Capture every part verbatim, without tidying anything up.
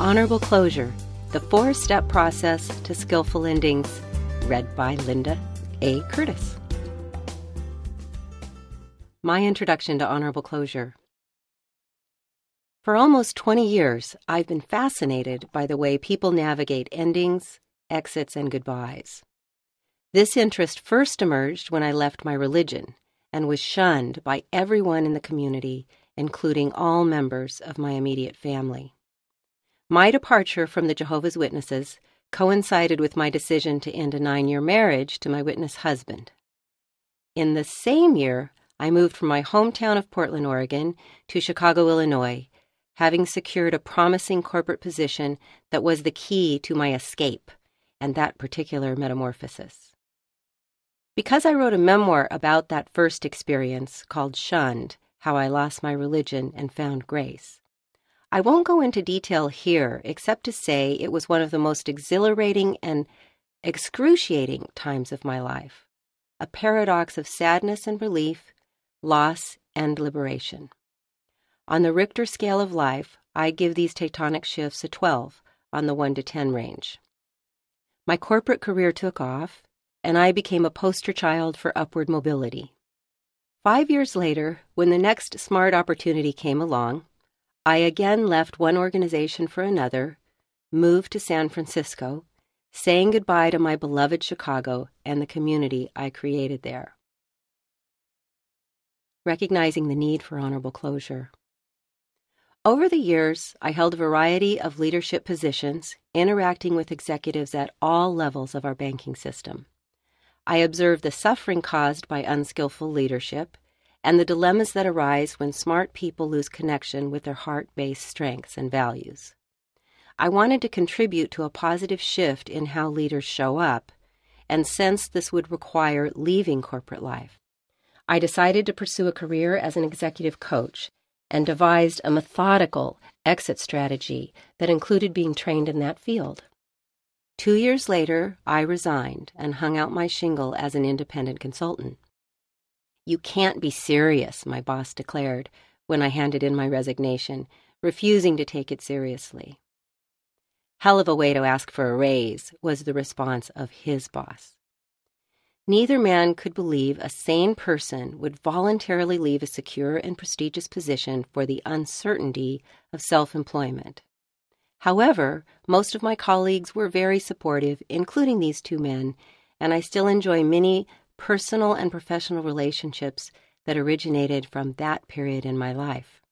Honorable Closure, the four-step process to skillful endings, read by Linda A. Curtis. My introduction to honorable closure. For almost twenty years, I've been fascinated by the way people navigate endings, exits, and goodbyes. This interest first emerged when I left my religion and was shunned by everyone in the community, including all members of my immediate family. My departure from the Jehovah's Witnesses coincided with my decision to end a nine-year marriage to my witness husband. In the same year, I moved from my hometown of Portland, Oregon, to Chicago, Illinois, having secured a promising corporate position that was the key to my escape and that particular metamorphosis. Because I wrote a memoir about that first experience called Shunned, How I Lost My Religion and Found Grace, I won't go into detail here except to say it was one of the most exhilarating and excruciating times of my life, a paradox of sadness and relief, loss and liberation. On the Richter scale of life, I give these tectonic shifts a twelve on the one to ten range. My corporate career took off, and I became a poster child for upward mobility. Five years later, when the next smart opportunity came along, I again left one organization for another, moved to San Francisco, saying goodbye to my beloved Chicago and the community I created there. Recognizing the need for honorable closure. Over the years, I held a variety of leadership positions, interacting with executives at all levels of our banking system. I observed the suffering caused by unskillful leadership and the dilemmas that arise when smart people lose connection with their heart-based strengths and values. I wanted to contribute to a positive shift in how leaders show up, and sensed this would require leaving corporate life. I decided to pursue a career as an executive coach and devised a methodical exit strategy that included being trained in that field. Two years later, I resigned and hung out my shingle as an independent consultant. "You can't be serious," my boss declared when I handed in my resignation, refusing to take it seriously. "Hell of a way to ask for a raise," was the response of his boss. Neither man could believe a sane person would voluntarily leave a secure and prestigious position for the uncertainty of self-employment. However, most of my colleagues were very supportive, including these two men, and I still enjoy many personal and professional relationships that originated from that period in my life.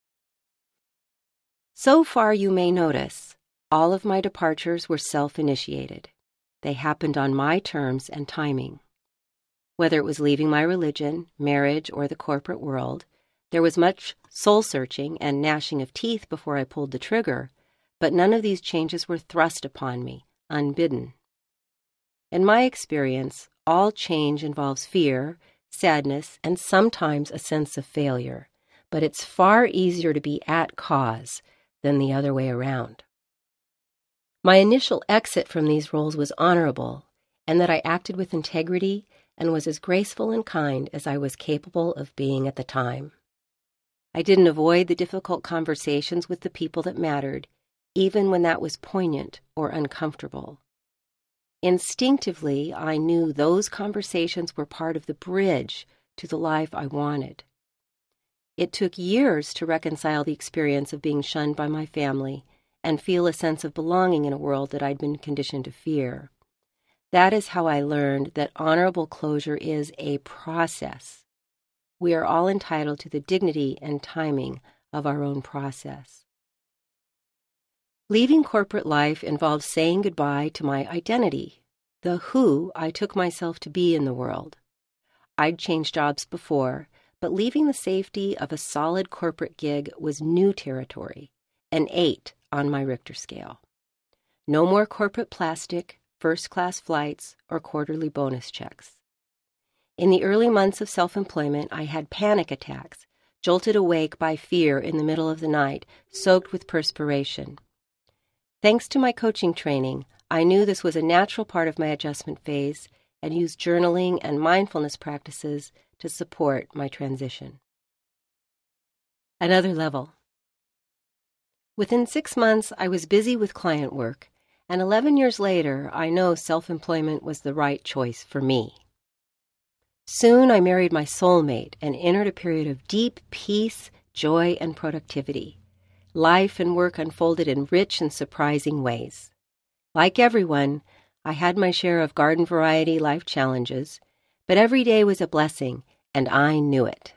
So far, you may notice, all of my departures were self-initiated. They happened on my terms and timing. Whether it was leaving my religion, marriage, or the corporate world, there was much soul-searching and gnashing of teeth before I pulled the trigger, but none of these changes were thrust upon me, unbidden. In my experience, all change involves fear, sadness, and sometimes a sense of failure, but it's far easier to be at cause than the other way around. My initial exit from these roles was honorable, and that I acted with integrity and was as graceful and kind as I was capable of being at the time. I didn't avoid the difficult conversations with the people that mattered, even when that was poignant or uncomfortable. Instinctively, I knew those conversations were part of the bridge to the life I wanted. It took years to reconcile the experience of being shunned by my family and feel a sense of belonging in a world that I'd been conditioned to fear. That is how I learned that honorable closure is a process. We are all entitled to the dignity and timing of our own process. Leaving corporate life involved saying goodbye to my identity, the who I took myself to be in the world. I'd changed jobs before, but leaving the safety of a solid corporate gig was new territory, an eight on my Richter scale. No more corporate plastic, first-class flights, or quarterly bonus checks. In the early months of self-employment, I had panic attacks, jolted awake by fear in the middle of the night, soaked with perspiration. Thanks to my coaching training, I knew this was a natural part of my adjustment phase and used journaling and mindfulness practices to support my transition. Another level. Within six months, I was busy with client work, and eleven years later, I know self-employment was the right choice for me. Soon, I married my soulmate and entered a period of deep peace, joy, and productivity. Life and work unfolded in rich and surprising ways. Like everyone, I had my share of garden variety life challenges, but every day was a blessing, and I knew it.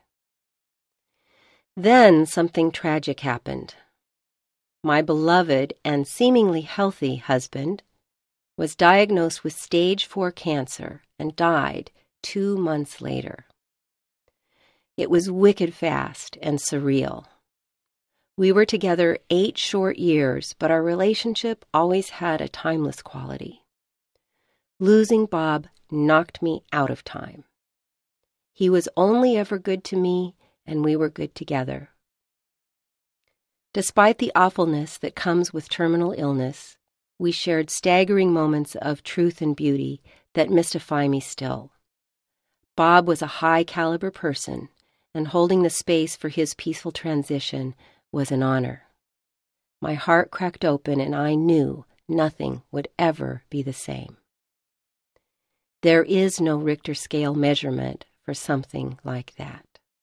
Then something tragic happened. My beloved and seemingly healthy husband was diagnosed with stage four cancer and died two months later. It was wicked fast and surreal. We were together eight short years, but our relationship always had a timeless quality. Losing Bob knocked me out of time. He was only ever good to me, and we were good together. Despite the awfulness that comes with terminal illness, we shared staggering moments of truth and beauty that mystify me still. Bob was a high-caliber person, and holding the space for his peaceful transition was an honor. My heart cracked open, and I knew nothing would ever be the same. There is no Richter scale measurement for something like that.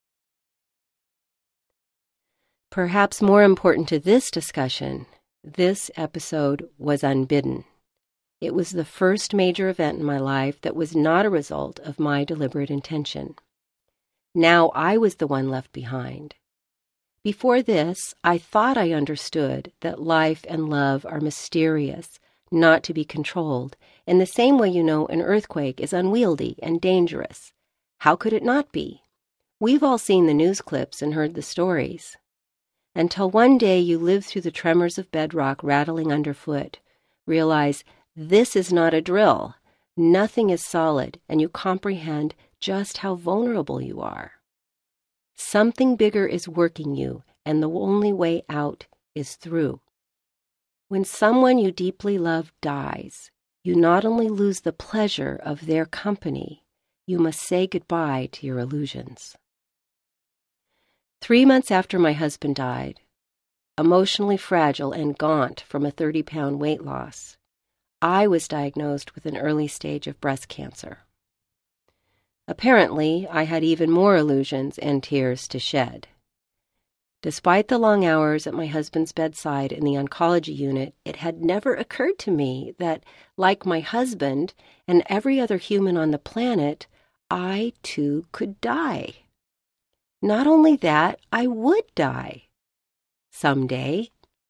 Perhaps more important to this discussion, this episode was unbidden. It was the first major event in my life that was not a result of my deliberate intention. Now I was the one left behind. Before this, I thought I understood that life and love are mysterious, not to be controlled, in the same way you know an earthquake is unwieldy and dangerous. How could it not be? We've all seen the news clips and heard the stories. Until one day you live through the tremors of bedrock rattling underfoot, realize this is not a drill, nothing is solid, and you comprehend just how vulnerable you are. Something bigger is working you, and the only way out is through. When someone you deeply love dies, you not only lose the pleasure of their company, you must say goodbye to your illusions. Three months after my husband died, emotionally fragile and gaunt from a thirty-pound weight loss, I was diagnosed with an early stage of breast cancer. Apparently, I had even more illusions and tears to shed. Despite the long hours at my husband's bedside in the oncology unit, it had never occurred to me that, like my husband and every other human on the planet, I too could die. Not only that, I would die. Someday.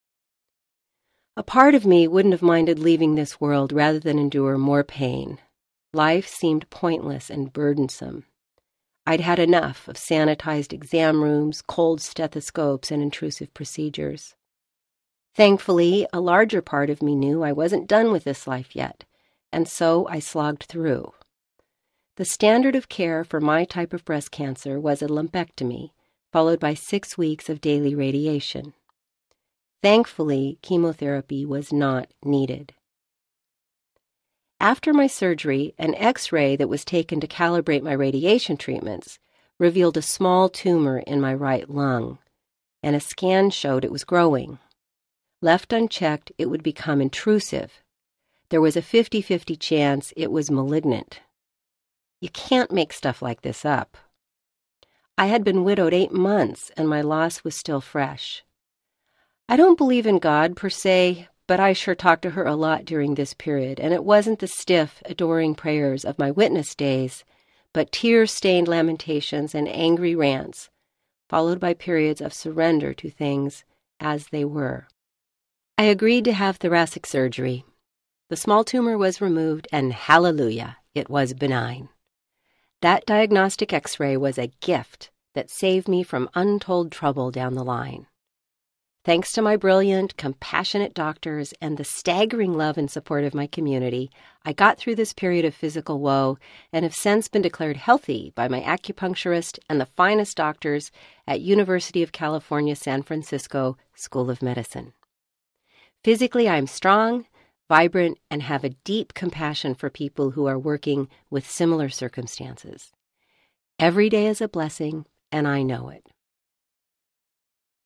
A part of me wouldn't have minded leaving this world rather than endure more pain. Life seemed pointless and burdensome. I'd had enough of sanitized exam rooms, cold stethoscopes, and intrusive procedures. Thankfully, a larger part of me knew I wasn't done with this life yet, and so I slogged through. The standard of care for my type of breast cancer was a lumpectomy, followed by six weeks of daily radiation. Thankfully, chemotherapy was not needed. After my surgery, an X-ray that was taken to calibrate my radiation treatments revealed a small tumor in my right lung, and a scan showed it was growing. Left unchecked, it would become intrusive. There was a fifty-fifty chance it was malignant. You can't make stuff like this up. I had been widowed eight months, and my loss was still fresh. I don't believe in God, per se, but I sure talked to her a lot during this period, and it wasn't the stiff, adoring prayers of my witness days, but tear-stained lamentations and angry rants, followed by periods of surrender to things as they were. I agreed to have thoracic surgery. The small tumor was removed, and hallelujah, it was benign. That diagnostic X-ray was a gift that saved me from untold trouble down the line. Thanks to my brilliant, compassionate doctors and the staggering love and support of my community, I got through this period of physical woe and have since been declared healthy by my acupuncturist and the finest doctors at University of California, San Francisco School of Medicine. Physically, I am strong, vibrant, and have a deep compassion for people who are working with similar circumstances. Every day is a blessing, and I know it.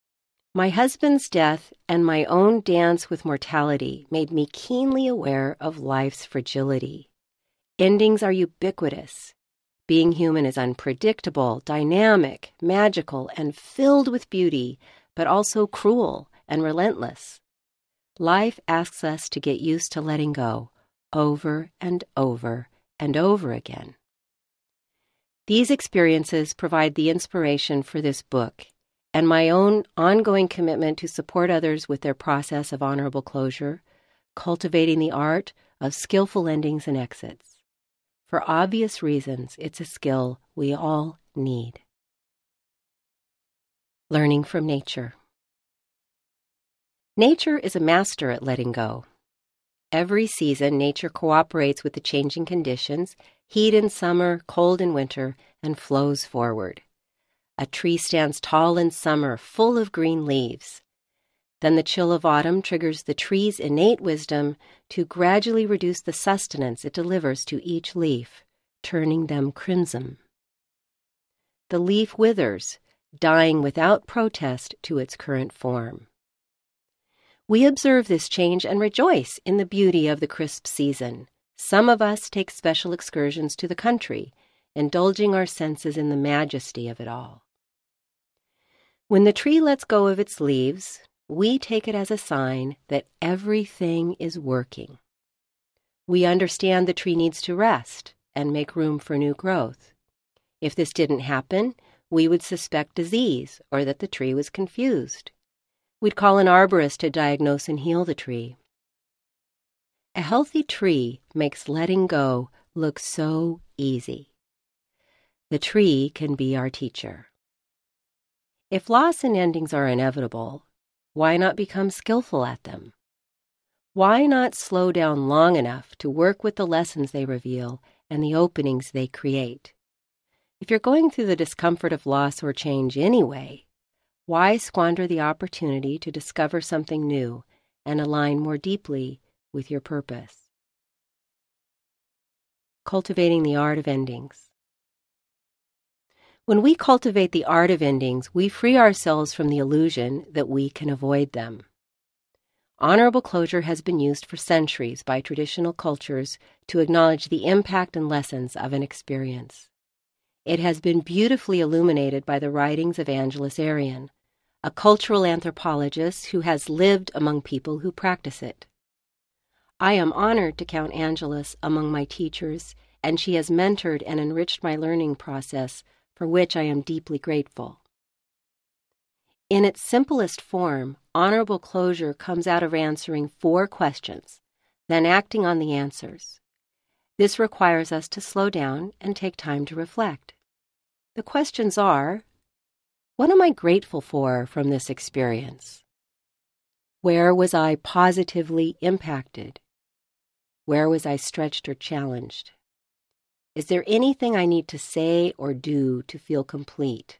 My husband's death and my own dance with mortality made me keenly aware of life's fragility. Endings are ubiquitous. Being human is unpredictable, dynamic, magical, and filled with beauty, but also cruel and relentless. Life asks us to get used to letting go, over and over and over again. These experiences provide the inspiration for this book and my own ongoing commitment to support others with their process of honorable closure, cultivating the art of skillful endings and exits. For obvious reasons, it's a skill we all need. Learning from nature. Nature is a master at letting go. Every season, nature cooperates with the changing conditions, heat in summer, cold in winter, and flows forward. A tree stands tall in summer, full of green leaves. Then the chill of autumn triggers the tree's innate wisdom to gradually reduce the sustenance it delivers to each leaf, turning them crimson. The leaf withers, dying without protest to its current form. We observe this change and rejoice in the beauty of the crisp season. Some of us take special excursions to the country, indulging our senses in the majesty of it all. When the tree lets go of its leaves, we take it as a sign that everything is working. We understand the tree needs to rest and make room for new growth. If this didn't happen, we would suspect disease or that the tree was confused. We'd call an arborist to diagnose and heal the tree. A healthy tree makes letting go look so easy. The tree can be our teacher. If loss and endings are inevitable, why not become skillful at them? Why not slow down long enough to work with the lessons they reveal and the openings they create? If you're going through the discomfort of loss or change anyway, why squander the opportunity to discover something new and align more deeply with your purpose? Cultivating the art of endings. When we cultivate the art of endings, we free ourselves from the illusion that we can avoid them. Honorable closure has been used for centuries by traditional cultures to acknowledge the impact and lessons of an experience. It has been beautifully illuminated by the writings of Angeles Arrien, a cultural anthropologist who has lived among people who practice it. I am honored to count Angeles among my teachers, and she has mentored and enriched my learning process, for which I am deeply grateful. In its simplest form, honorable closure comes out of answering four questions, then acting on the answers. This requires us to slow down and take time to reflect. The questions are, what am I grateful for from this experience? Where was I positively impacted? Where was I stretched or challenged? Is there anything I need to say or do to feel complete?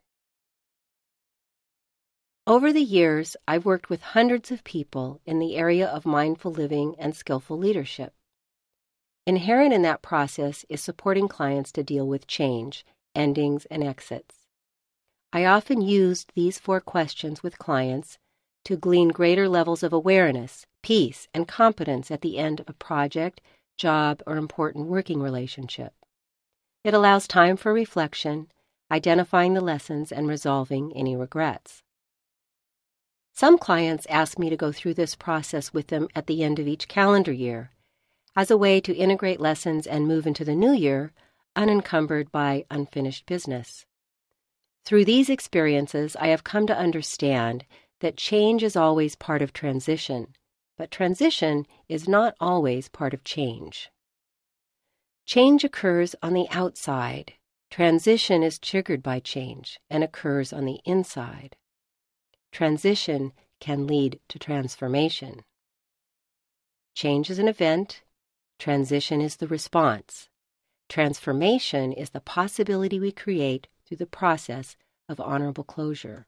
Over the years, I've worked with hundreds of people in the area of mindful living and skillful leadership. Inherent in that process is supporting clients to deal with change, endings, and exits. I often used these four questions with clients to glean greater levels of awareness, peace, and competence at the end of a project, job, or important working relationship. It allows time for reflection, identifying the lessons, and resolving any regrets. Some clients ask me to go through this process with them at the end of each calendar year, as a way to integrate lessons and move into the new year unencumbered by unfinished business. Through these experiences, I have come to understand that change is always part of transition, but transition is not always part of change. Change occurs on the outside. Transition is triggered by change and occurs on the inside. Transition can lead to transformation. Change is an event. Transition is the response. Transformation is the possibility we create through the process of honorable closure.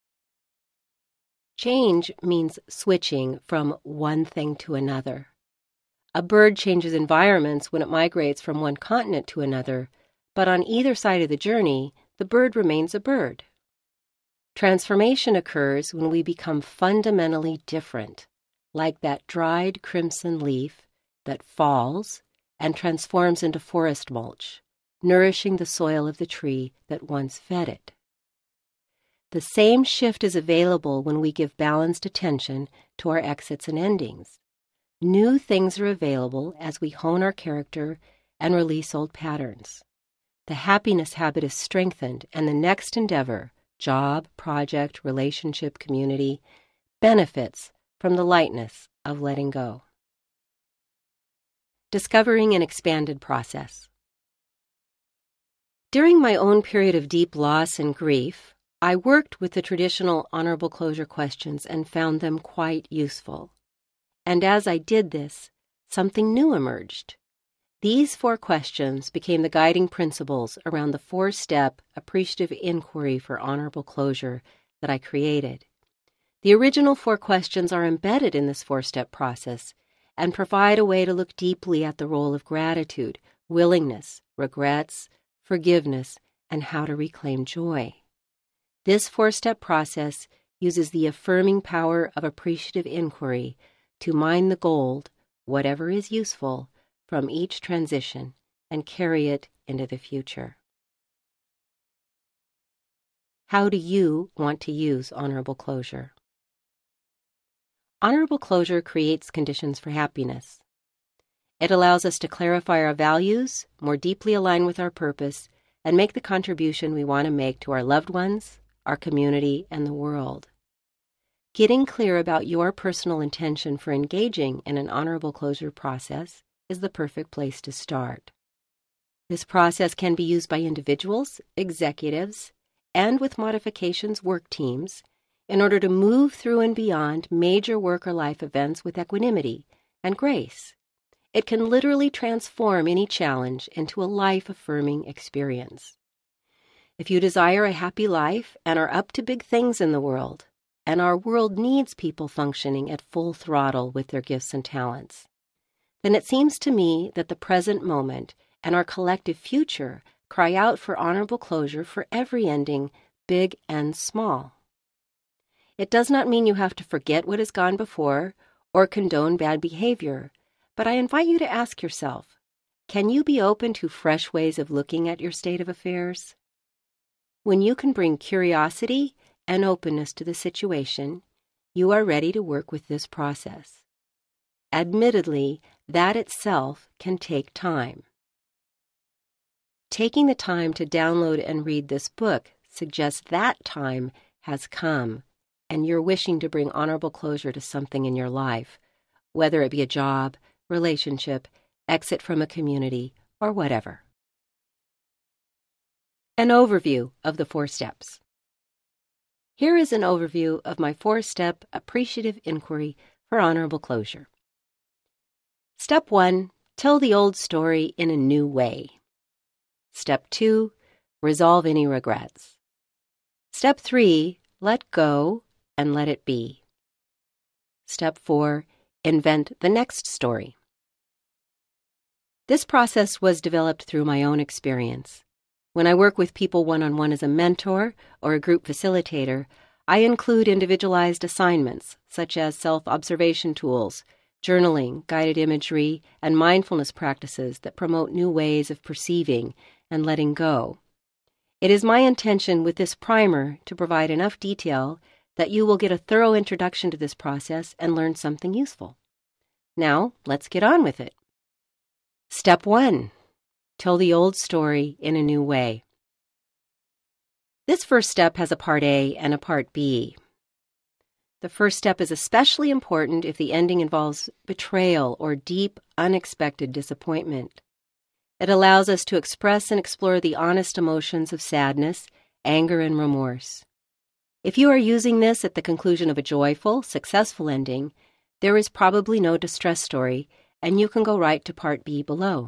Change means switching from one thing to another. A bird changes environments when it migrates from one continent to another, but on either side of the journey, the bird remains a bird. Transformation occurs when we become fundamentally different, like that dried crimson leaf that falls and transforms into forest mulch, nourishing the soil of the tree that once fed it. The same shift is available when we give balanced attention to our exits and endings. New things are available as we hone our character and release old patterns. The happiness habit is strengthened, and the next endeavor, job, project, relationship, community, benefits from the lightness of letting go. Discovering an expanded process. During my own period of deep loss and grief, I worked with the traditional honorable closure questions and found them quite useful. And as I did this, something new emerged. These four questions became the guiding principles around the four-step appreciative inquiry for honorable closure that I created. The original four questions are embedded in this four-step process and provide a way to look deeply at the role of gratitude, willingness, regrets, forgiveness, and how to reclaim joy. This four-step process uses the affirming power of appreciative inquiry to mine the gold, whatever is useful, from each transition and carry it into the future. How do you want to use honorable closure? Honorable closure creates conditions for happiness. It allows us to clarify our values, more deeply align with our purpose, and make the contribution we want to make to our loved ones, our community, and the world. Getting clear about your personal intention for engaging in an honorable closure process is the perfect place to start. This process can be used by individuals, executives, and with modifications, work teams, in order to move through and beyond major work or life events with equanimity and grace. It can literally transform any challenge into a life-affirming experience. If you desire a happy life and are up to big things in the world, and our world needs people functioning at full throttle with their gifts and talents, then it seems to me that the present moment and our collective future cry out for honorable closure for every ending, big and small. It does not mean you have to forget what has gone before or condone bad behavior, but I invite you to ask yourself, can you be open to fresh ways of looking at your state of affairs? When you can bring curiosity and openness to the situation, you are ready to work with this process. Admittedly, that itself can take time. Taking the time to download and read this book suggests that time has come, and you're wishing to bring honorable closure to something in your life, whether it be a job, relationship, exit from a community, or whatever. An overview of the four steps. Here is an overview of my four-step appreciative inquiry for honorable closure. Step one, tell the old story in a new way. Step two, resolve any regrets. Step three, let go and let it be. Step four, invent the next story. This process was developed through my own experience. When I work with people one-on-one as a mentor or a group facilitator, I include individualized assignments such as self-observation tools, journaling, guided imagery, and mindfulness practices that promote new ways of perceiving and letting go. It is my intention with this primer to provide enough detail that you will get a thorough introduction to this process and learn something useful. Now, let's get on with it. Step one, tell the old story in a new way. This first step has a part A and a part B. The first step is especially important if the ending involves betrayal or deep, unexpected disappointment. It allows us to express and explore the honest emotions of sadness, anger, and remorse. If you are using this at the conclusion of a joyful, successful ending, there is probably no distress story, and you can go right to part B below.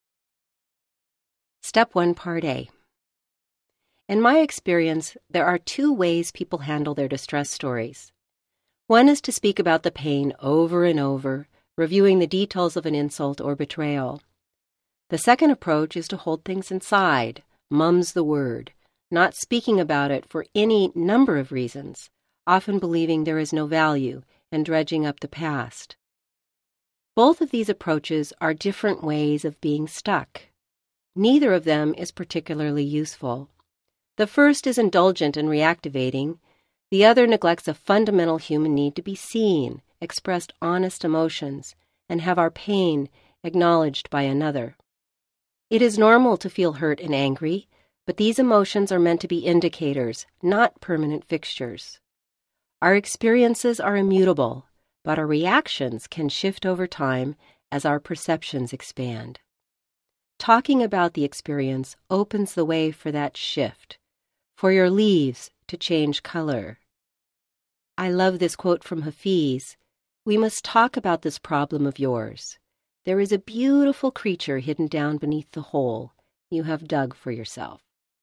Step one, part A. In my experience, there are two ways people handle their distress stories. One is to speak about the pain over and over, reviewing the details of an insult or betrayal. The second approach is to hold things inside, mum's the word, not speaking about it for any number of reasons, often believing there is no value, and dredging up the past. Both of these approaches are different ways of being stuck. Neither of them is particularly useful. The first is indulgent and reactivating. The other neglects a fundamental human need to be seen, express honest emotions, and have our pain acknowledged by another. It is normal to feel hurt and angry, but these emotions are meant to be indicators, not permanent fixtures. Our experiences are immutable, but our reactions can shift over time as our perceptions expand. Talking about the experience opens the way for that shift, for your leaves to change color. I love this quote from Hafiz. We must talk about this problem of yours. There is a beautiful creature hidden down beneath the hole you have dug for yourself.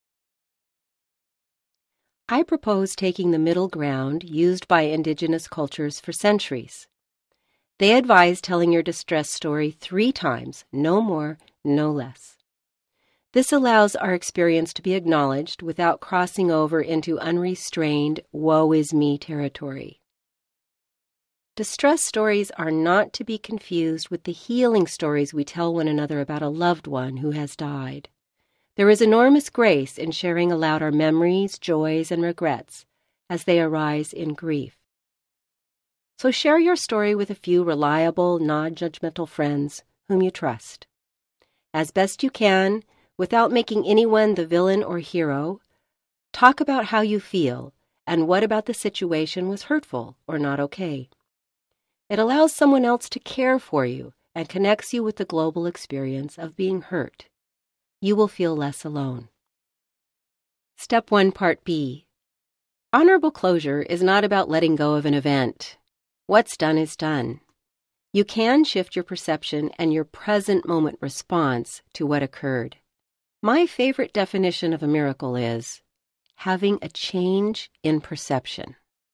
I propose taking the middle ground used by indigenous cultures for centuries. They advise telling your distress story three times, no more, no less. This allows our experience to be acknowledged without crossing over into unrestrained woe is me territory. Distress stories are not to be confused with the healing stories we tell one another about a loved one who has died. There is enormous grace in sharing aloud our memories, joys, and regrets as they arise in grief. So share your story with a few reliable, non-judgmental friends whom you trust. As best you can, without making anyone the villain or hero, talk about how you feel and what about the situation was hurtful or not okay. It allows someone else to care for you and connects you with the global experience of being hurt. You will feel less alone. Step one, Part B. Honorable closure is not about letting go of an event. What's done is done. You can shift your perception and your present moment response to what occurred. My favorite definition of a miracle is having a change in perception.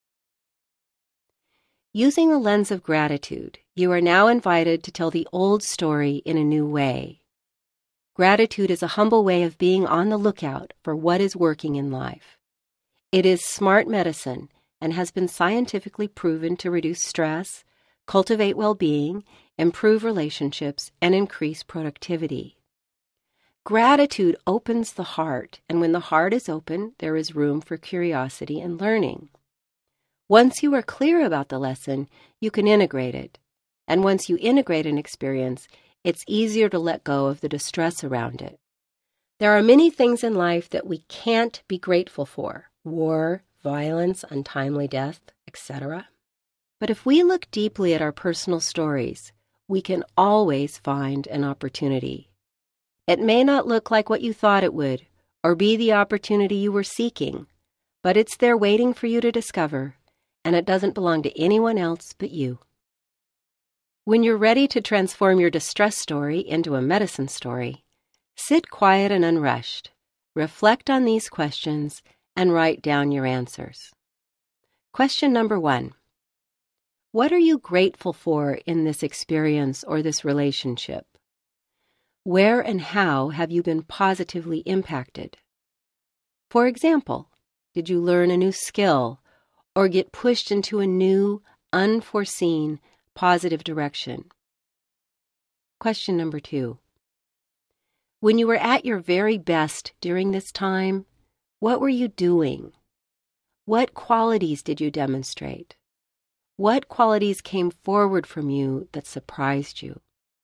Using a lens of gratitude, you are now invited to tell the old story in a new way. Gratitude is a humble way of being on the lookout for what is working in life. It is smart medicine and has been scientifically proven to reduce stress, cultivate well-being, improve relationships, and increase productivity. Gratitude opens the heart, and when the heart is open, there is room for curiosity and learning. Once you are clear about the lesson, you can integrate it. And once you integrate an experience, it's easier to let go of the distress around it. There are many things in life that we can't be grateful for: war, violence, untimely death, et cetera. But if we look deeply at our personal stories, we can always find an opportunity. It may not look like what you thought it would, or be the opportunity you were seeking, but it's there waiting for you to discover, and it doesn't belong to anyone else but you. When you're ready to transform your distress story into a medicine story, sit quiet and unrushed, reflect on these questions, and write down your answers. Question number one. What are you grateful for in this experience or this relationship? Where and how have you been positively impacted? For example, did you learn a new skill or get pushed into a new, unforeseen, positive direction? Question number two. When you were at your very best during this time, what were you doing? What qualities did you demonstrate? What qualities came forward from you that surprised you?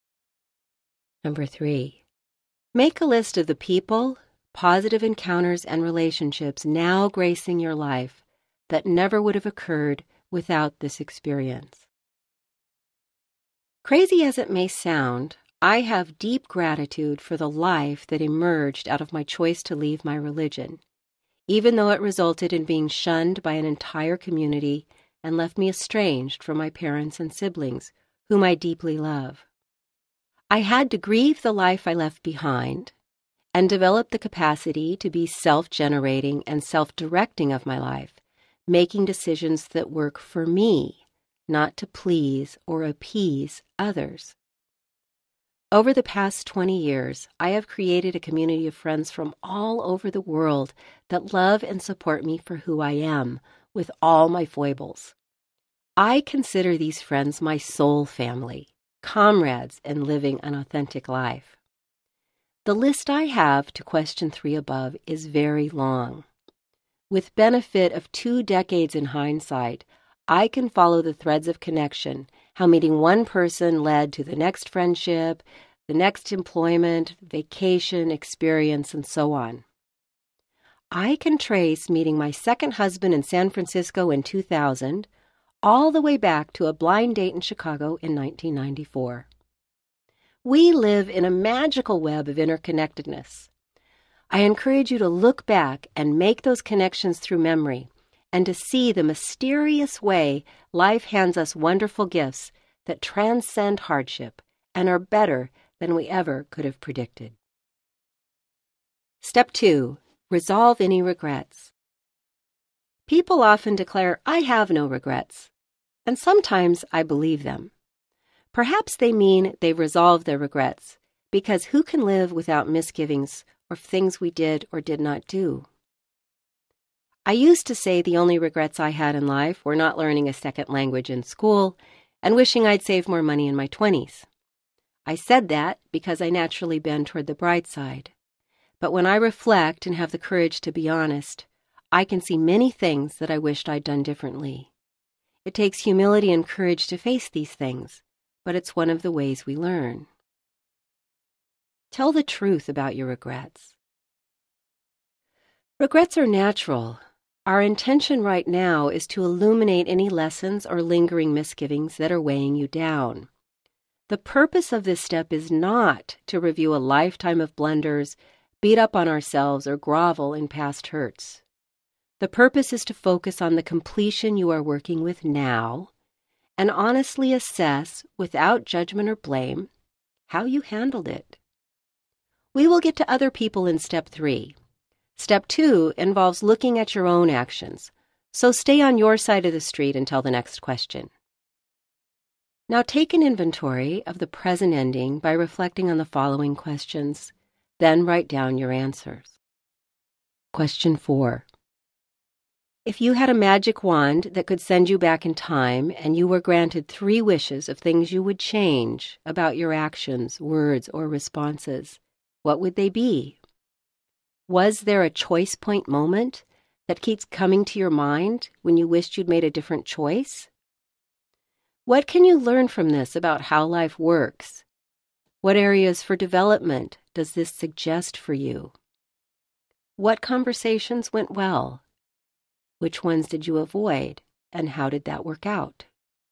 Number three. Make a list of the people, positive encounters, and relationships now gracing your life that never would have occurred without this experience. Crazy as it may sound, I have deep gratitude for the life that emerged out of my choice to leave my religion, even though it resulted in being shunned by an entire community and left me estranged from my parents and siblings, whom I deeply love. I had to grieve the life I left behind and develop the capacity to be self-generating and self-directing of my life, making decisions that work for me, not to please or appease others. Over the past twenty years, I have created a community of friends from all over the world that love and support me for who I am, with all my foibles. I consider these friends my soul family, comrades in living an authentic life. The list I have to question three above is very long. With benefit of two decades in hindsight, I can follow the threads of connection, how meeting one person led to the next friendship, the next employment, vacation, experience, and so on. I can trace meeting my second husband in San Francisco in two thousand, all the way back to a blind date in Chicago in nineteen ninety-four. We live in a magical web of interconnectedness. I encourage you to look back and make those connections through memory, and to see the mysterious way life hands us wonderful gifts that transcend hardship and are better than we ever could have predicted. Step two, resolve any regrets. People often declare, "I have no regrets," and sometimes I believe them. Perhaps they mean they've resolved their regrets, because who can live without misgivings or things we did or did not do? I used to say the only regrets I had in life were not learning a second language in school and wishing I'd saved more money in my twenties. I said that because I naturally bend toward the bright side. But when I reflect and have the courage to be honest, I can see many things that I wished I'd done differently. It takes humility and courage to face these things, but it's one of the ways we learn. Tell the truth about your regrets. Regrets are natural. Our intention right now is to illuminate any lessons or lingering misgivings that are weighing you down. The purpose of this step is not to review a lifetime of blunders, beat up on ourselves, or grovel in past hurts. The purpose is to focus on the completion you are working with now and honestly assess, without judgment or blame, how you handled it. We will get to other people in step three. Step two involves looking at your own actions, so stay on your side of the street until the next question. Now take an inventory of the present ending by reflecting on the following questions, then write down your answers. Question four. If you had a magic wand that could send you back in time and you were granted three wishes of things you would change about your actions, words, or responses, what would they be? Was there a choice point moment that keeps coming to your mind when you wished you'd made a different choice? What can you learn from this about how life works? What areas for development does this suggest for you? What conversations went well? Which ones did you avoid, and how did that work out?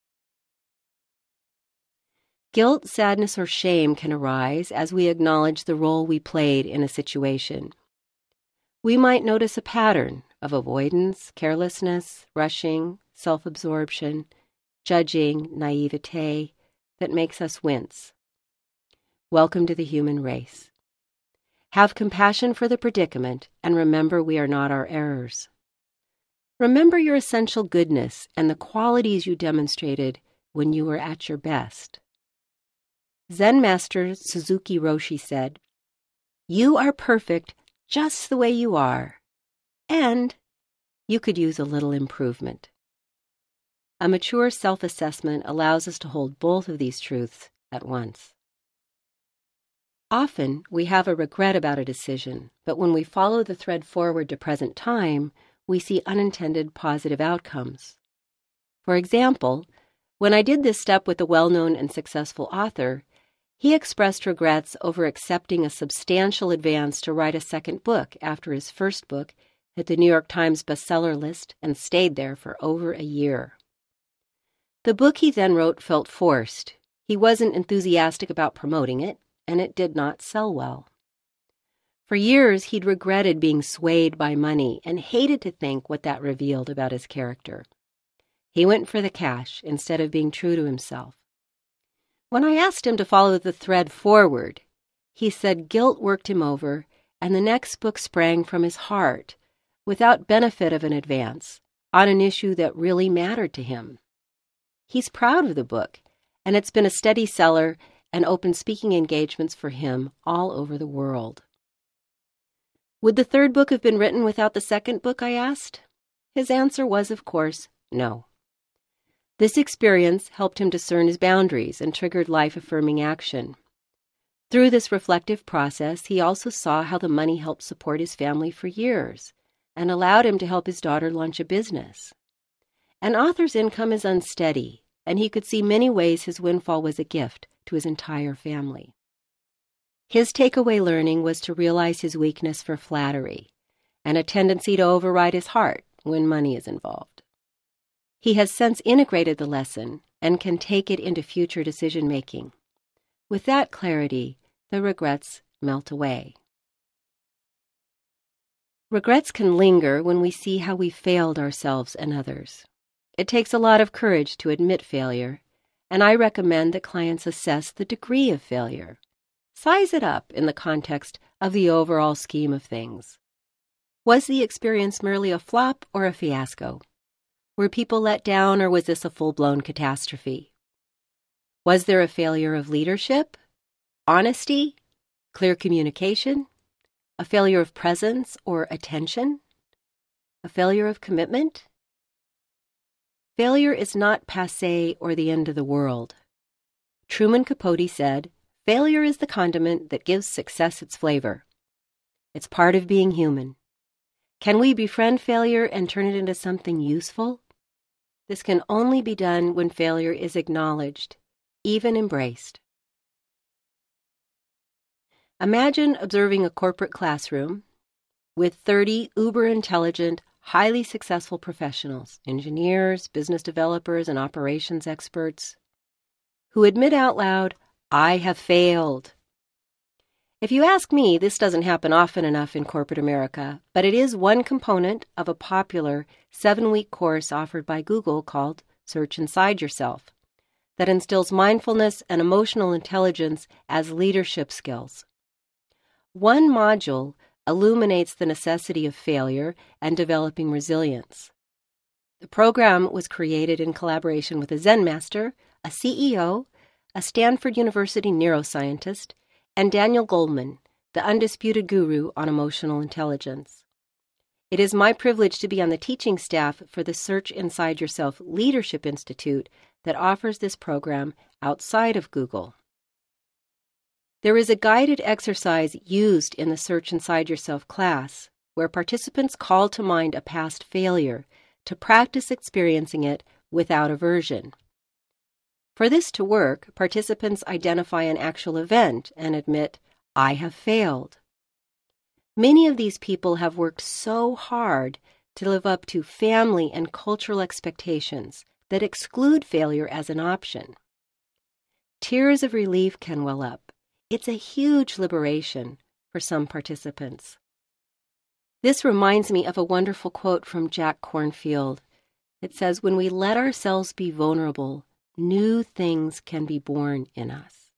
Guilt, sadness, or shame can arise as we acknowledge the role we played in a situation. We might notice a pattern of avoidance, carelessness, rushing, self-absorption, judging, naivete that makes us wince. Welcome to the human race. Have compassion for the predicament and remember we are not our errors. Remember your essential goodness and the qualities you demonstrated when you were at your best. Zen master Suzuki Roshi said, "You are perfect just the way you are, and you could use a little improvement." A mature self-assessment allows us to hold both of these truths at once. Often, we have a regret about a decision, but when we follow the thread forward to present time, we see unintended positive outcomes. For example, when I did this step with a well-known and successful author, he expressed regrets over accepting a substantial advance to write a second book after his first book hit the New York Times bestseller list and stayed there for over a year. The book he then wrote felt forced. He wasn't enthusiastic about promoting it, and it did not sell well. For years, he'd regretted being swayed by money and hated to think what that revealed about his character. He went for the cash instead of being true to himself. When I asked him to follow the thread forward, he said guilt worked him over, and the next book sprang from his heart, without benefit of an advance, on an issue that really mattered to him. He's proud of the book, and it's been a steady seller and opened speaking engagements for him all over the world. Would the third book have been written without the second book, I asked? His answer was, of course, no. This experience helped him discern his boundaries and triggered life-affirming action. Through this reflective process, he also saw how the money helped support his family for years and allowed him to help his daughter launch a business. An author's income is unsteady, and he could see many ways his windfall was a gift to his entire family. His takeaway learning was to realize his weakness for flattery and a tendency to override his heart when money is involved. He has since integrated the lesson and can take it into future decision-making. With that clarity, the regrets melt away. Regrets can linger when we see how we failed ourselves and others. It takes a lot of courage to admit failure, and I recommend that clients assess the degree of failure. Size it up in the context of the overall scheme of things. Was the experience merely a flop or a fiasco? Were people let down, or was this a full-blown catastrophe? Was there a failure of leadership, honesty, clear communication, a failure of presence or attention, a failure of commitment? Failure is not passé or the end of the world. Truman Capote said, "Failure is the condiment that gives success its flavor." It's part of being human. Can we befriend failure and turn it into something useful? This can only be done when failure is acknowledged, even embraced. Imagine observing a corporate classroom with thirty uber-intelligent, highly successful professionals, engineers, business developers, and operations experts, who admit out loud, "I have failed." If you ask me, this doesn't happen often enough in corporate America, but it is one component of a popular seven-week course offered by Google called Search Inside Yourself that instills mindfulness and emotional intelligence as leadership skills. One module illuminates the necessity of failure and developing resilience. The program was created in collaboration with a Zen master, a C E O, a Stanford University neuroscientist, and Daniel Goleman, the undisputed guru on emotional intelligence. It is my privilege to be on the teaching staff for the Search Inside Yourself Leadership Institute that offers this program outside of Google. There is a guided exercise used in the Search Inside Yourself class where participants call to mind a past failure to practice experiencing it without aversion. For this to work, participants identify an actual event and admit, "I have failed." Many of these people have worked so hard to live up to family and cultural expectations that exclude failure as an option. Tears of relief can well up. It's a huge liberation for some participants. This reminds me of a wonderful quote from Jack Kornfield. It says, "When we let ourselves be vulnerable, new things can be born in us."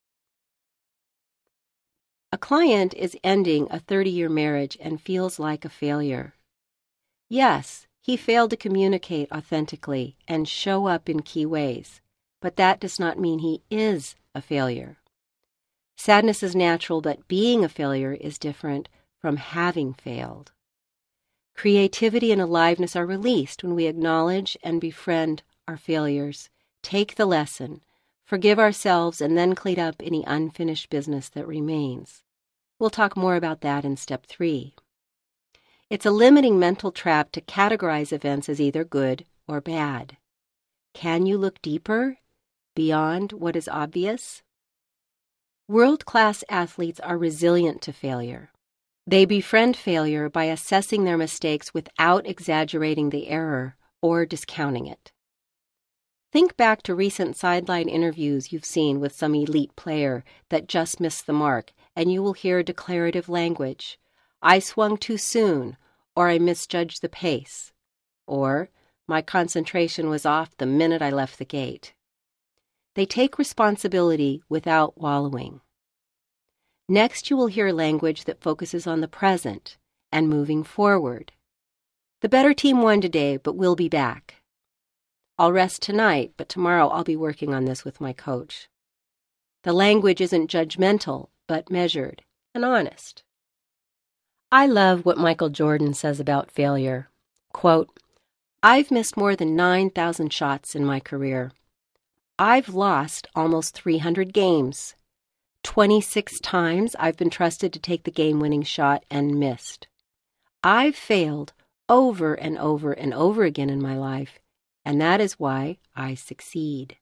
A client is ending a thirty-year marriage and feels like a failure. Yes, he failed to communicate authentically and show up in key ways, but that does not mean he is a failure. Sadness is natural, but being a failure is different from having failed. Creativity and aliveness are released when we acknowledge and befriend our failures, take the lesson, forgive ourselves, and then clean up any unfinished business that remains. We'll talk more about that in step three. It's a limiting mental trap to categorize events as either good or bad. Can you look deeper, beyond what is obvious? World-class athletes are resilient to failure. They befriend failure by assessing their mistakes without exaggerating the error or discounting it. Think back to recent sideline interviews you've seen with some elite player that just missed the mark, and you will hear declarative language. "I swung too soon," or "I misjudged the pace," or "My concentration was off the minute I left the gate." They take responsibility without wallowing. Next, you will hear language that focuses on the present and moving forward. "The better team won today, but we'll be back." "I'll rest tonight, but tomorrow I'll be working on this with my coach." The language isn't judgmental, but measured and honest. I love what Michael Jordan says about failure. Quote, "I've missed more than nine thousand shots in my career. I've lost almost three hundred games. twenty-six times I've been trusted to take the game-winning shot and missed. I've failed over and over and over again in my life, and that is why I succeed."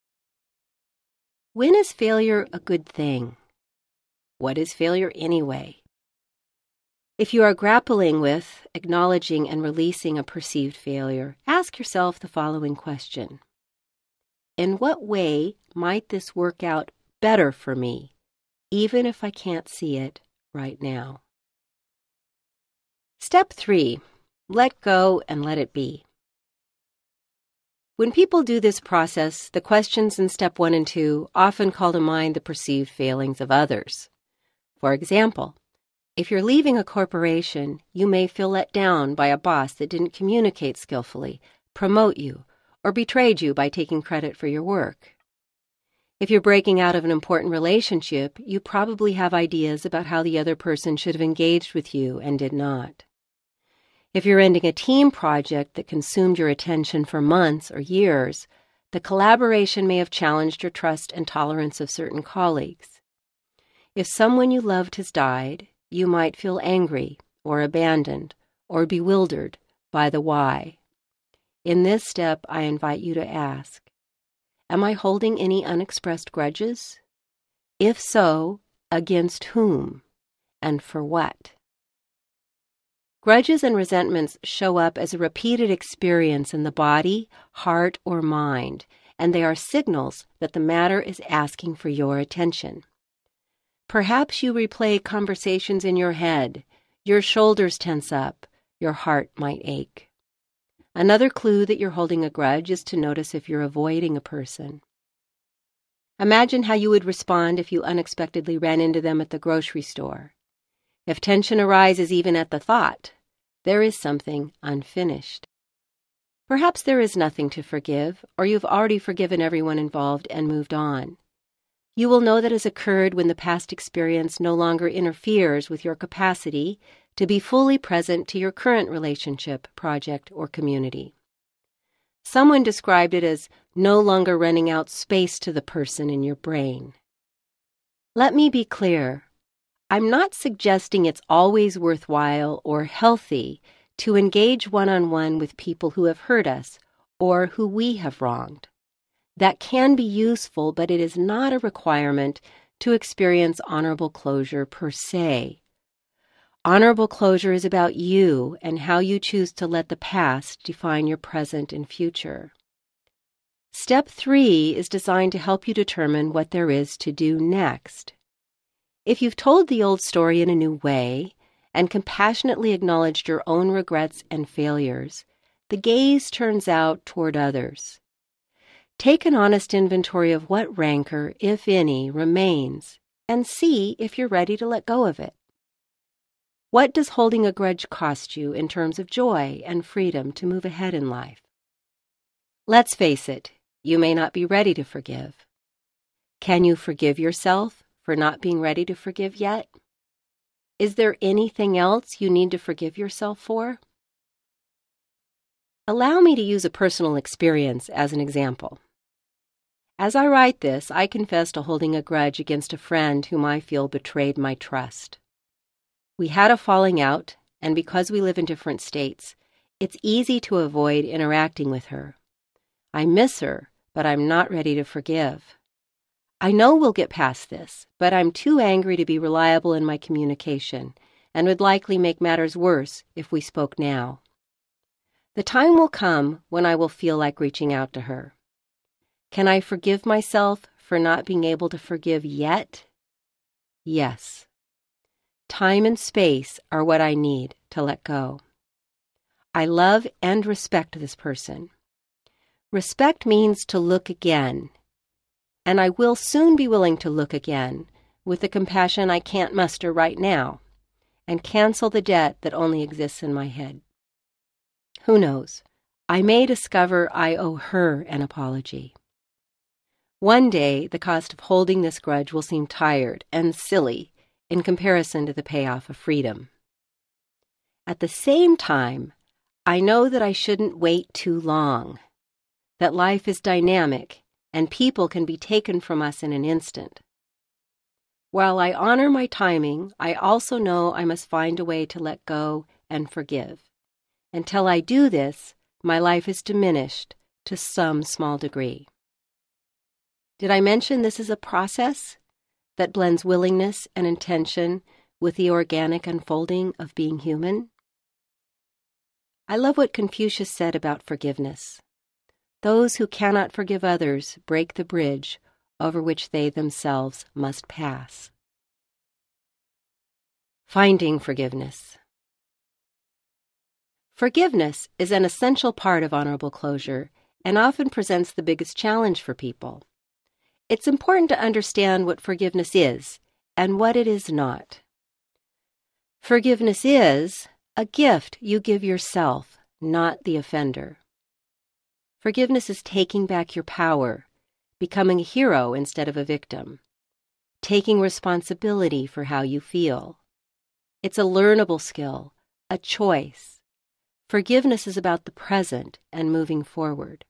When is failure a good thing? What is failure anyway? If you are grappling with, acknowledging, and releasing a perceived failure, ask yourself the following question. In what way might this work out better for me, even if I can't see it right now? Step three, let go and let it be. When people do this process, the questions in step one and two often call to mind the perceived failings of others. For example, if you're leaving a corporation, you may feel let down by a boss that didn't communicate skillfully, promote you, or betrayed you by taking credit for your work. If you're breaking out of an important relationship, you probably have ideas about how the other person should have engaged with you and did not. If you're ending a team project that consumed your attention for months or years, the collaboration may have challenged your trust and tolerance of certain colleagues. If someone you loved has died, you might feel angry or abandoned or bewildered by the why. In this step, I invite you to ask, am I holding any unexpressed grudges? If so, against whom and for what? Grudges and resentments show up as a repeated experience in the body, heart, or mind, and they are signals that the matter is asking for your attention. Perhaps you replay conversations in your head, your shoulders tense up, your heart might ache. Another clue that you're holding a grudge is to notice if you're avoiding a person. Imagine how you would respond if you unexpectedly ran into them at the grocery store. If tension arises even at the thought, there is something unfinished. Perhaps there is nothing to forgive, or you've already forgiven everyone involved and moved on. You will know that has occurred when the past experience no longer interferes with your capacity to be fully present to your current relationship, project, or community. Someone described it as no longer renting out space to the person in your brain. Let me be clear. I'm not suggesting it's always worthwhile or healthy to engage one-on-one with people who have hurt us or who we have wronged. That can be useful, but it is not a requirement to experience honorable closure per se. Honorable closure is about you and how you choose to let the past define your present and future. Step three is designed to help you determine what there is to do next. If you've told the old story in a new way and compassionately acknowledged your own regrets and failures, the gaze turns out toward others. Take an honest inventory of what rancor, if any, remains, and see if you're ready to let go of it. What does holding a grudge cost you in terms of joy and freedom to move ahead in life? Let's face it, you may not be ready to forgive. Can you forgive yourself for not being ready to forgive yet? Is there anything else you need to forgive yourself for? Allow me to use a personal experience as an example. As I write this, I confess to holding a grudge against a friend whom I feel betrayed my trust. We had a falling out, and because we live in different states, it's easy to avoid interacting with her. I miss her, but I'm not ready to forgive. I know we'll get past this, but I'm too angry to be reliable in my communication, and would likely make matters worse if we spoke now. The time will come when I will feel like reaching out to her. Can I forgive myself for not being able to forgive yet? Yes. Time and space are what I need to let go. I love and respect this person. Respect means to look again, and I will soon be willing to look again with the compassion I can't muster right now and cancel the debt that only exists in my head. Who knows? I may discover I owe her an apology. One day, the cost of holding this grudge will seem tired and silly in comparison to the payoff of freedom. At the same time, I know that I shouldn't wait too long, that life is dynamic and people can be taken from us in an instant. While I honor my timing, I also know I must find a way to let go and forgive. Until I do this, my life is diminished to some small degree. Did I mention this is a process that blends willingness and intention with the organic unfolding of being human? I love what Confucius said about forgiveness. Those who cannot forgive others break the bridge over which they themselves must pass. Finding forgiveness. Forgiveness is an essential part of honorable closure and often presents the biggest challenge for people. It's important to understand what forgiveness is and what it is not. Forgiveness is a gift you give yourself, not the offender. Forgiveness is taking back your power, becoming a hero instead of a victim, taking responsibility for how you feel. It's a learnable skill, a choice. Forgiveness is about the present and moving forward.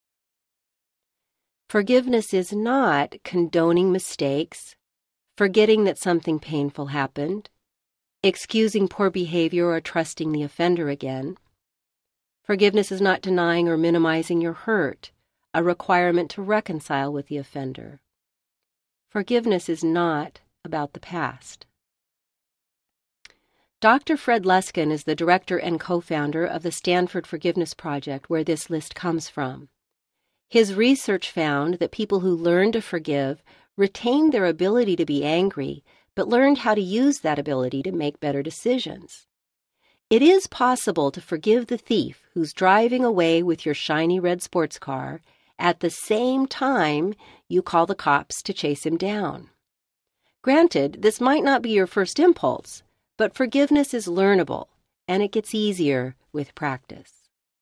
Forgiveness is not condoning mistakes, forgetting that something painful happened, excusing poor behavior or trusting the offender again. Forgiveness is not denying or minimizing your hurt, a requirement to reconcile with the offender. Forgiveness is not about the past. Doctor Fred Luskin is the director and co-founder of the Stanford Forgiveness Project, where this list comes from. His research found that people who learned to forgive retained their ability to be angry, but learned how to use that ability to make better decisions. It is possible to forgive the thief who's driving away with your shiny red sports car at the same time you call the cops to chase him down. Granted, this might not be your first impulse, but forgiveness is learnable, and it gets easier with practice.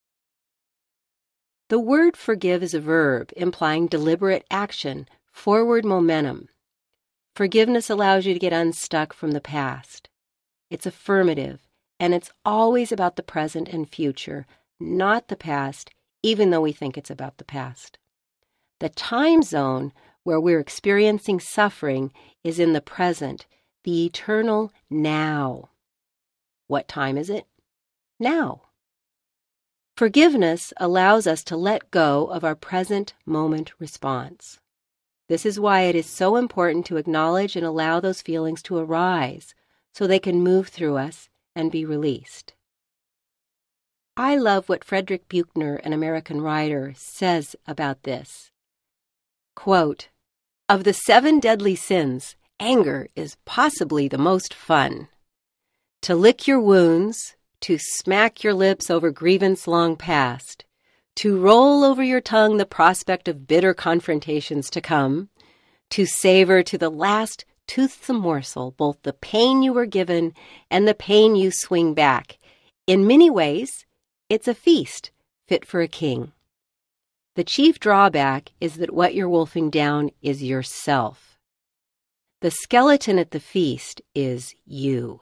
The word forgive is a verb implying deliberate action, forward momentum. Forgiveness allows you to get unstuck from the past. It's affirmative, and it's always about the present and future, not the past, even though we think it's about the past. The time zone where we're experiencing suffering is in the present, the eternal now. What time is it? Now. Forgiveness allows us to let go of our present moment response. This is why it is so important to acknowledge and allow those feelings to arise so they can move through us and be released. I love what Frederick Buechner, an American writer, says about this. Quote, "Of the seven deadly sins, anger is possibly the most fun. To lick your wounds, to smack your lips over grievance long past, to roll over your tongue the prospect of bitter confrontations to come, to savor to the last toothsome morsel both the pain you were given and the pain you swing back. In many ways, it's a feast fit for a king. The chief drawback is that what you're wolfing down is yourself. The skeleton at the feast is you."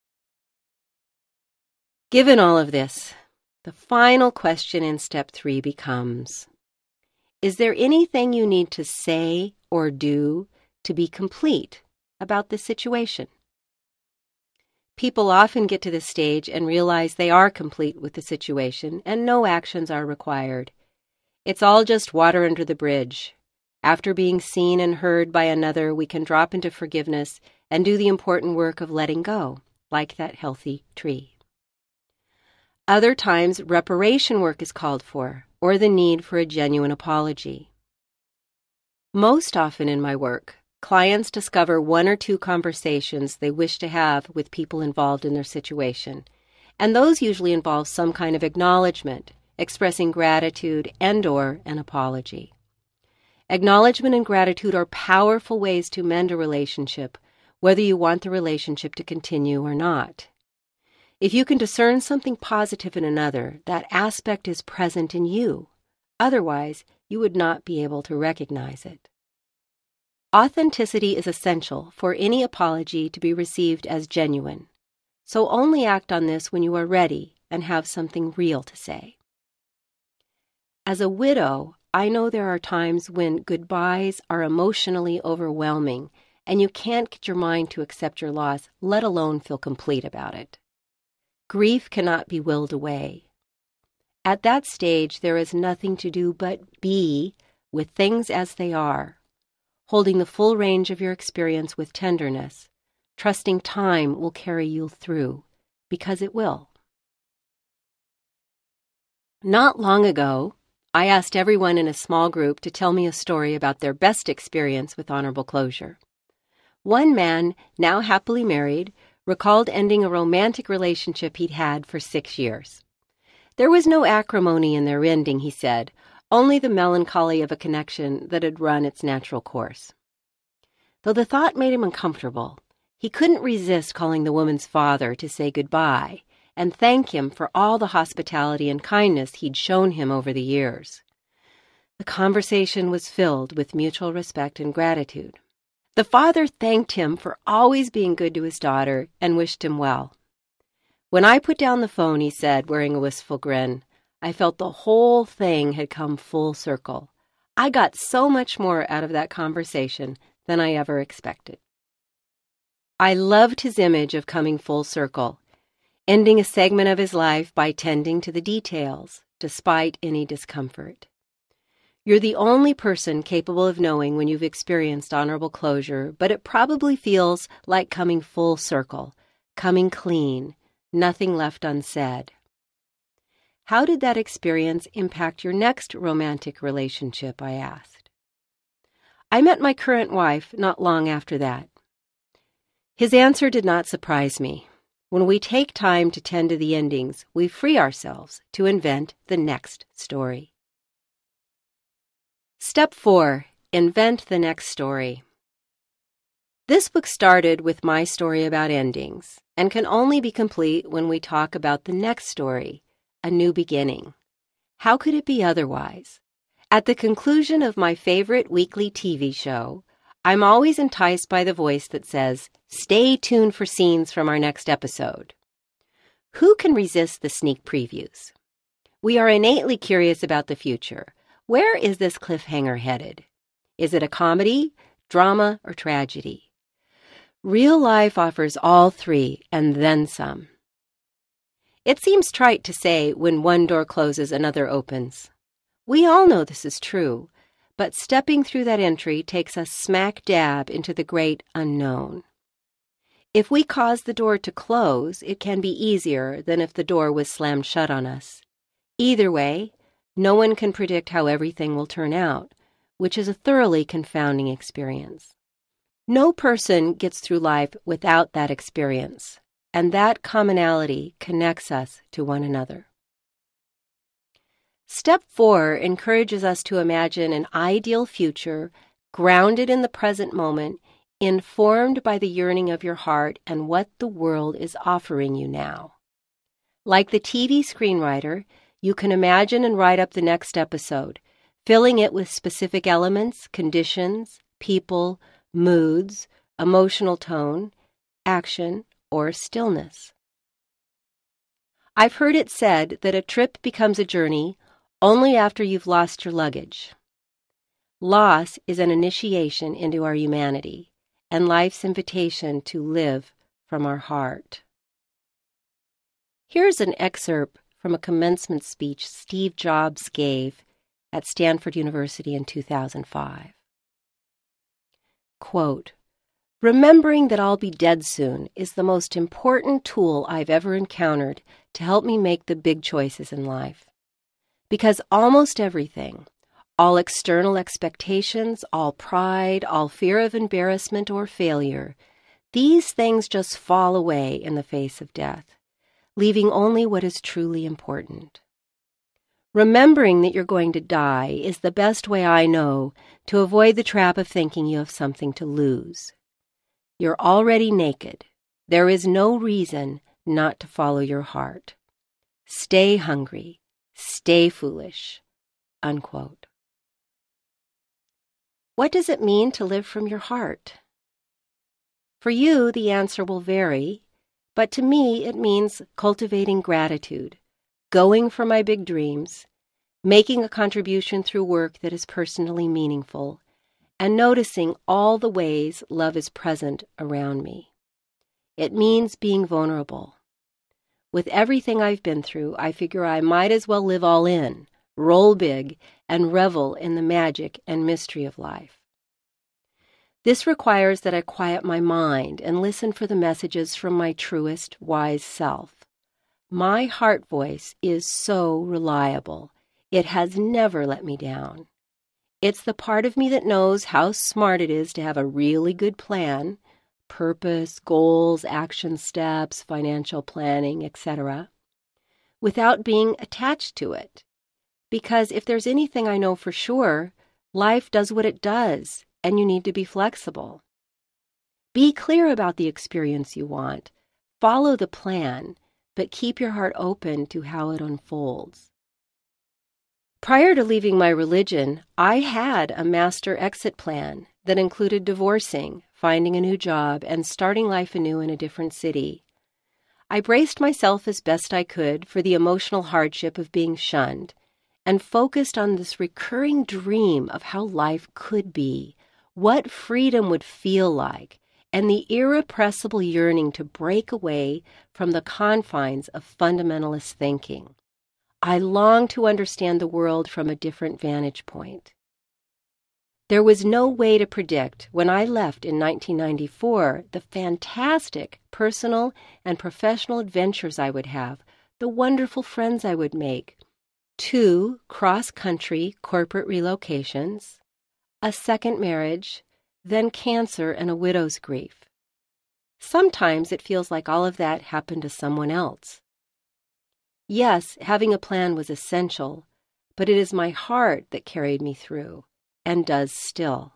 Given all of this, the final question in step three becomes, is there anything you need to say or do to be complete about this situation? People often get to this stage and realize they are complete with the situation and no actions are required. It's all just water under the bridge. After being seen and heard by another, we can drop into forgiveness and do the important work of letting go, like that healthy tree. Other times, reparation work is called for, or the need for a genuine apology. Most often in my work, clients discover one or two conversations they wish to have with people involved in their situation, and those usually involve some kind of acknowledgement, expressing gratitude and/or an apology. Acknowledgement and gratitude are powerful ways to mend a relationship, whether you want the relationship to continue or not. If you can discern something positive in another, that aspect is present in you. Otherwise, you would not be able to recognize it. Authenticity is essential for any apology to be received as genuine, so only act on this when you are ready and have something real to say. As a widow, I know there are times when goodbyes are emotionally overwhelming and you can't get your mind to accept your loss, let alone feel complete about it. Grief cannot be willed away. At that stage, there is nothing to do but be with things as they are, holding the full range of your experience with tenderness, trusting time will carry you through, because it will. Not long ago, I asked everyone in a small group to tell me a story about their best experience with honorable closure. One man, now happily married, recalled ending a romantic relationship he'd had for six years. There was no acrimony in their ending, he said, only the melancholy of a connection that had run its natural course. Though the thought made him uncomfortable, he couldn't resist calling the woman's father to say goodbye and thank him for all the hospitality and kindness he'd shown him over the years. The conversation was filled with mutual respect and gratitude. The father thanked him for always being good to his daughter and wished him well. When I put down the phone, he said, wearing a wistful grin, I felt the whole thing had come full circle. I got so much more out of that conversation than I ever expected. I loved his image of coming full circle, ending a segment of his life by tending to the details, despite any discomfort. You're the only person capable of knowing when you've experienced honorable closure, but it probably feels like coming full circle, coming clean, nothing left unsaid. How did that experience impact your next romantic relationship, I asked. I met my current wife not long after that. His answer did not surprise me. When we take time to tend to the endings, we free ourselves to invent the next story. Step four, invent the next story. This book started with my story about endings and can only be complete when we talk about the next story, a new beginning. How could it be otherwise? At the conclusion of my favorite weekly T V show, I'm always enticed by the voice that says, stay tuned for scenes from our next episode. Who can resist the sneak previews? We are innately curious about the future. Where is this cliffhanger headed? Is it a comedy, drama, or tragedy? Real life offers all three and then some. It seems trite to say when one door closes, another opens. We all know this is true. But stepping through that entry takes us smack dab into the great unknown. If we cause the door to close, it can be easier than if the door was slammed shut on us. Either way, no one can predict how everything will turn out, which is a thoroughly confounding experience. No person gets through life without that experience, and that commonality connects us to one another. Step four encourages us to imagine an ideal future grounded in the present moment, informed by the yearning of your heart and what the world is offering you now. Like the T V screenwriter, you can imagine and write up the next episode, filling it with specific elements, conditions, people, moods, emotional tone, action, or stillness. I've heard it said that a trip becomes a journey only after you've lost your luggage. Loss is an initiation into our humanity and life's invitation to live from our heart. Here's an excerpt from a commencement speech Steve Jobs gave at Stanford University in two thousand five. Quote, "Remembering that I'll be dead soon is the most important tool I've ever encountered to help me make the big choices in life. Because almost everything, all external expectations, all pride, all fear of embarrassment or failure, these things just fall away in the face of death, leaving only what is truly important. Remembering that you're going to die is the best way I know to avoid the trap of thinking you have something to lose. You're already naked. There is no reason not to follow your heart. Stay hungry. Stay foolish." Unquote. What does it mean to live from your heart? For you, the answer will vary, but to me it means cultivating gratitude, going for my big dreams, making a contribution through work that is personally meaningful, and noticing all the ways love is present around me. It means being vulnerable. With everything I've been through, I figure I might as well live all in, roll big, and revel in the magic and mystery of life. This requires that I quiet my mind and listen for the messages from my truest, wise self. My heart voice is so reliable. It has never let me down. It's the part of me that knows how smart it is to have a really good plan, purpose, goals, action steps, financial planning, et cetera, without being attached to it. Because if there's anything I know for sure, life does what it does, and you need to be flexible. Be clear about the experience you want. Follow the plan, but keep your heart open to how it unfolds. Prior to leaving my religion, I had a master exit plan that included divorcing, finding a new job, and starting life anew in a different city. I braced myself as best I could for the emotional hardship of being shunned and focused on this recurring dream of how life could be, what freedom would feel like, and the irrepressible yearning to break away from the confines of fundamentalist thinking. I longed to understand the world from a different vantage point. There was no way to predict, when I left in nineteen ninety-four, the fantastic personal and professional adventures I would have, the wonderful friends I would make, two cross-country corporate relocations, a second marriage, then cancer and a widow's grief. Sometimes it feels like all of that happened to someone else. Yes, having a plan was essential, but it is my heart that carried me through, and does still.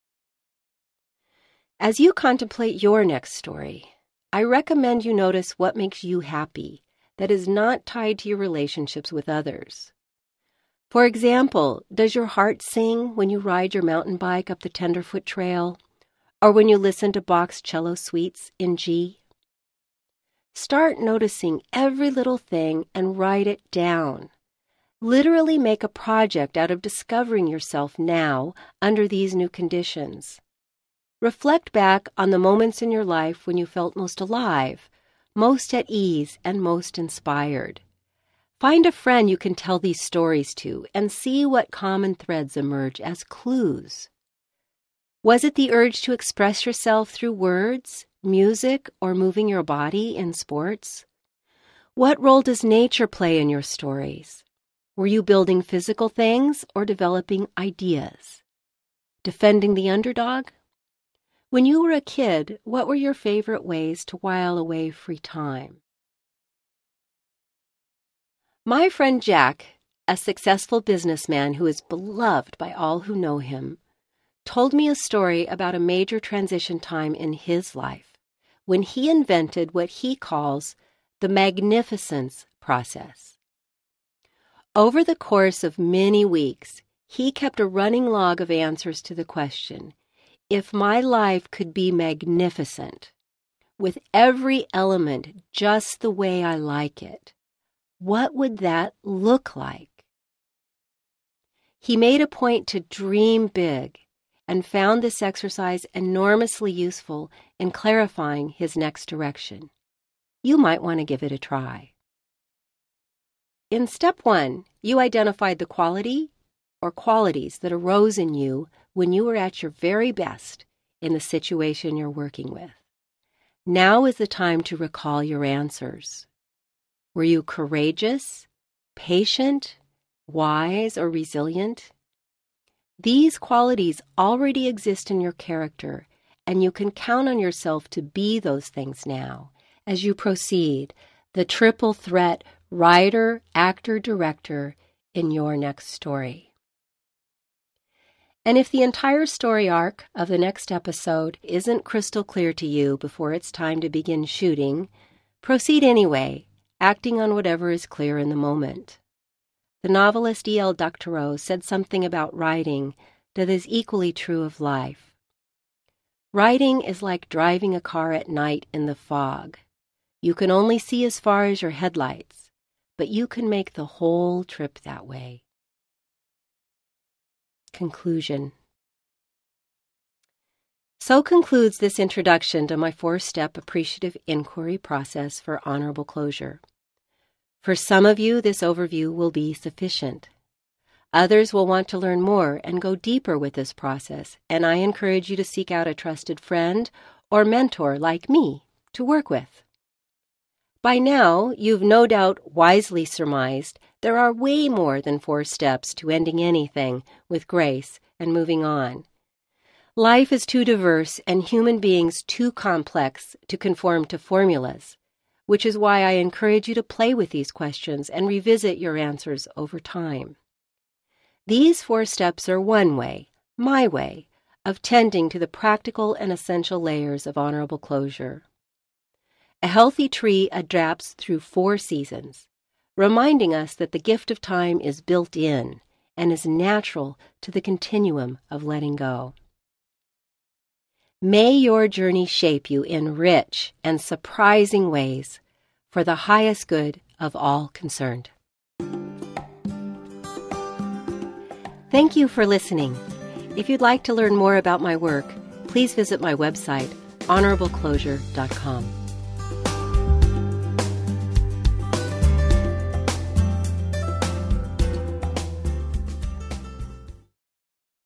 As you contemplate your next story, I recommend you notice what makes you happy that is not tied to your relationships with others. For example, does your heart sing when you ride your mountain bike up the Tenderfoot Trail, or when you listen to Bach's cello suites in G? Start noticing every little thing and write it down. Literally make a project out of discovering yourself now under these new conditions. Reflect back on the moments in your life when you felt most alive, most at ease, and most inspired. Find a friend you can tell these stories to and see what common threads emerge as clues. Was it the urge to express yourself through words, music, or moving your body in sports? What role does nature play in your stories? Were you building physical things or developing ideas? Defending the underdog? When you were a kid, what were your favorite ways to while away free time? My friend Jack, a successful businessman who is beloved by all who know him, told me a story about a major transition time in his life when he invented what he calls the magnificence process. Over the course of many weeks, he kept a running log of answers to the question, if my life could be magnificent, with every element just the way I like it, what would that look like? He made a point to dream big and found this exercise enormously useful in clarifying his next direction. You might want to give it a try. In step one, you identified the quality or qualities that arose in you when you were at your very best in the situation you're working with. Now is the time to recall your answers. Were you courageous, patient, wise, or resilient? These qualities already exist in your character, and you can count on yourself to be those things now as you proceed, the triple threat writer, actor, director in your next story. And if the entire story arc of the next episode isn't crystal clear to you before it's time to begin shooting, proceed anyway, acting on whatever is clear in the moment. The novelist E L Doctorow said something about writing that is equally true of life. Writing is like driving a car at night in the fog. You can only see as far as your headlights, but you can make the whole trip that way. Conclusion. So concludes this introduction to my four-step appreciative inquiry process for honorable closure. For some of you, this overview will be sufficient. Others will want to learn more and go deeper with this process, and I encourage you to seek out a trusted friend or mentor like me to work with. By now, you've no doubt wisely surmised there are way more than four steps to ending anything with grace and moving on. Life is too diverse and human beings too complex to conform to formulas, which is why I encourage you to play with these questions and revisit your answers over time. These four steps are one way, my way, of tending to the practical and essential layers of honorable closure. A healthy tree adapts through four seasons, reminding us that the gift of time is built in and is natural to the continuum of letting go. May your journey shape you in rich and surprising ways for the highest good of all concerned. Thank you for listening. If you'd like to learn more about my work, please visit my website, honorable closure dot com.